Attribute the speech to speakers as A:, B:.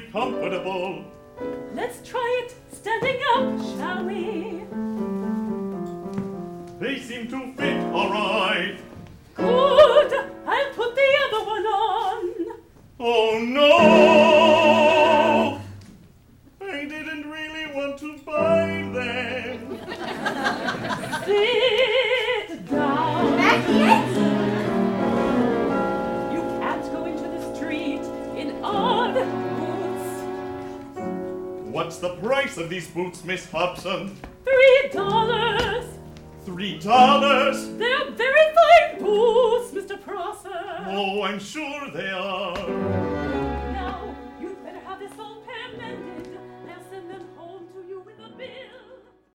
A: comfortable.
B: Let's try it standing up, shall we?
A: They seem to fit all right.
B: Good. I'll put the other one on.
A: Oh, no! I didn't really want to buy them.
B: Sit down.
C: Maggie!
B: You can't go into the street in odd boots.
A: What's the price of these boots, Miss Hobson?
B: $3.
A: $3?
B: They're very fine boots, Mr. Prosser.
A: Oh, I'm sure they are.